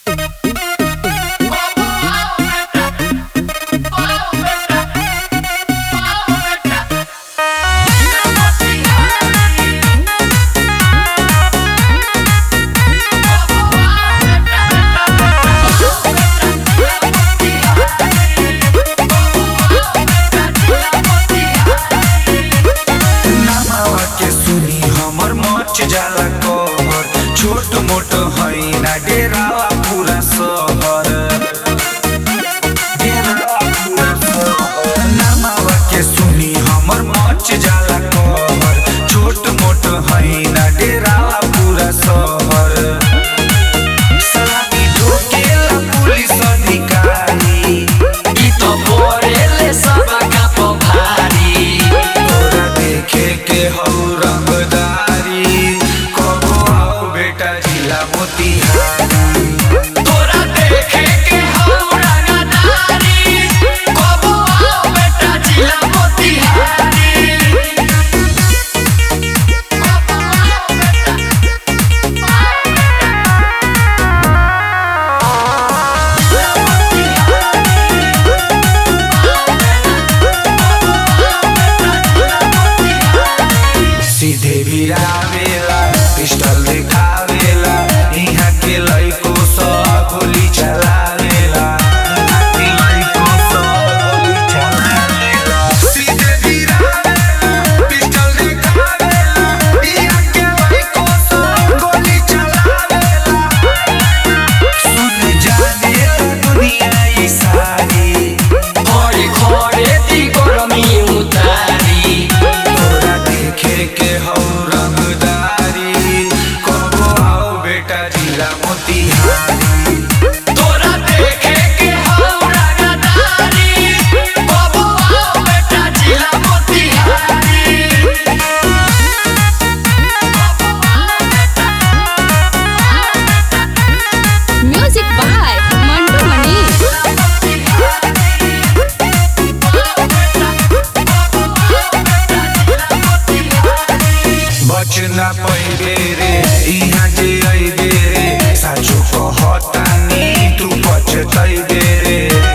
जाला कहर छोट मोट है ना डेरावा पूरा शहर नामावा के सुनी हमर मच जाला कहर छोट मोट है ना डेरावा पूरा शहर सलामी ठोकेला पुलिस अधिकारी ई तो पड़ेले सबका पभारी तोरा देखे के हौ रंगदारी मोतिहारी तोरा देखे के हम रंगदारी कबो आओ बेटा जिला मोतिहारी सीधे भिड़ावेला पिस्टल दिखावेला इहाँ के लइको सब गोली चलावेला सीधे भिड़ावेला पिस्टल दिखावेला इहाँ के लइको सब गोली चलावेला सुन जानेला दुनिया ई सारी घरे घरे दी गरमी उतारी तोरा देखे के हौ रंगदारी कबो आओ बेटा जिला मोतिहारी तोरा देखे के हम रंगदारी कबो आओ बेटा जिला Motihari Music by Mantu Mani. बचना पैबे रे इहाँ जे अइबे रे साचो कहतानी तू पछतइबे रे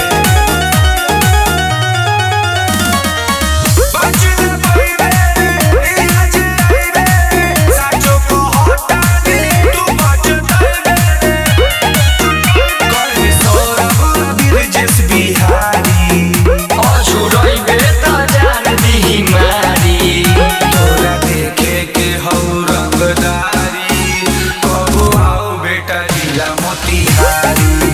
बचना पैबे रे इहाँ जे अइबे रे साचो कहतानी तू पछतइबे रे कहे सौरभ बिरजेश बिहारी अछुरइबे त जान दिही मारी तोरा देखे के हौ रंगदारी कबो आओ बेटा जिला मोतिहारी।